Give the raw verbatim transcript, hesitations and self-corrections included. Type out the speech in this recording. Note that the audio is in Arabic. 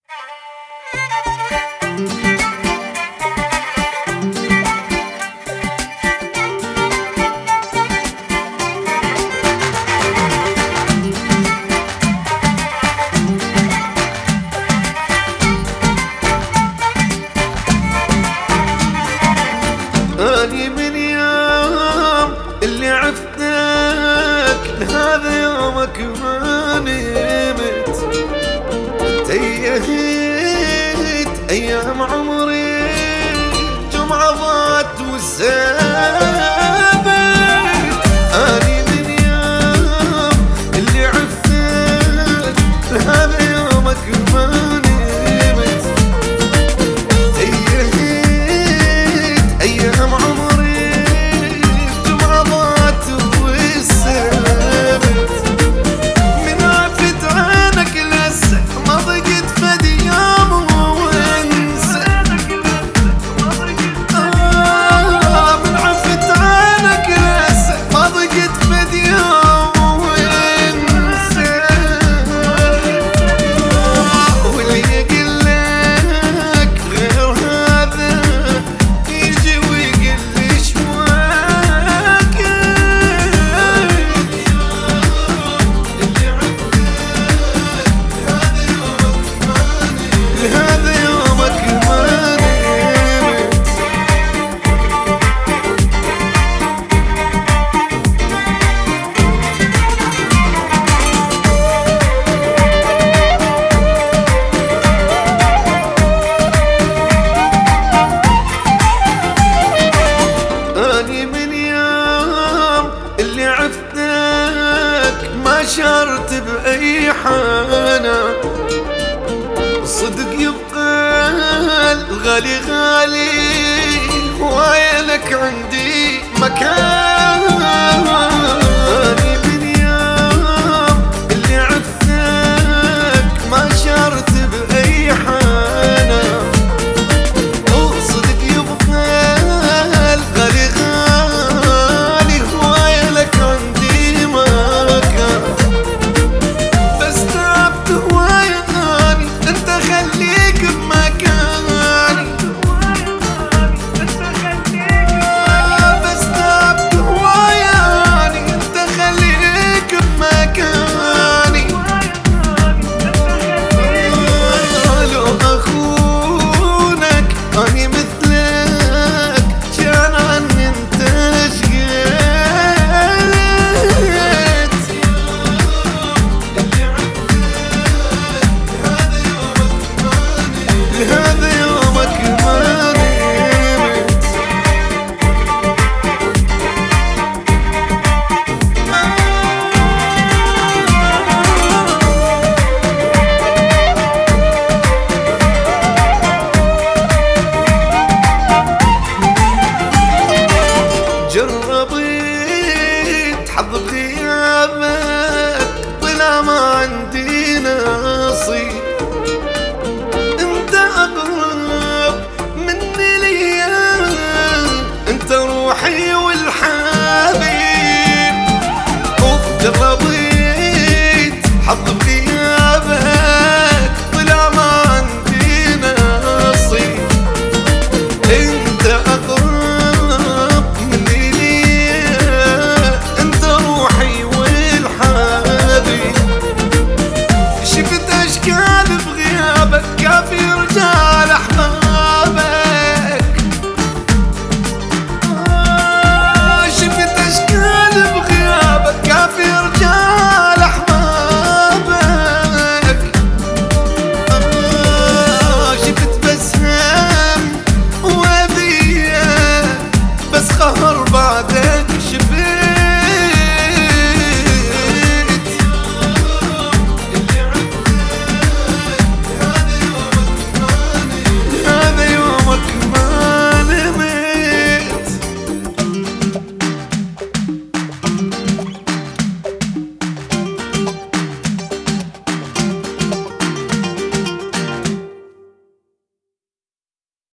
اني من يوم اللي عفتك لهذا يومك ما نمت، تيهت ايام عمري جمعة ضاعت والسابت. اني من يوم اللي عفتك لهذا يومك ما نمت، تيهت ايام عمري جمعة ضاعت والسابت. من عفت عنك لسه ما ضقت فد يوم وانسى، آه من عفت عنك لسه ما ضقت فد يوم وانسى. واللي يقول لك غير هذا يجي ويقول لي شواك. لهذا يومك ما نمت. اني من يوم اللي عفتك ما شعرت بأي حانة، الصدق يبقى الغالي غالي ويلك عندي مكان.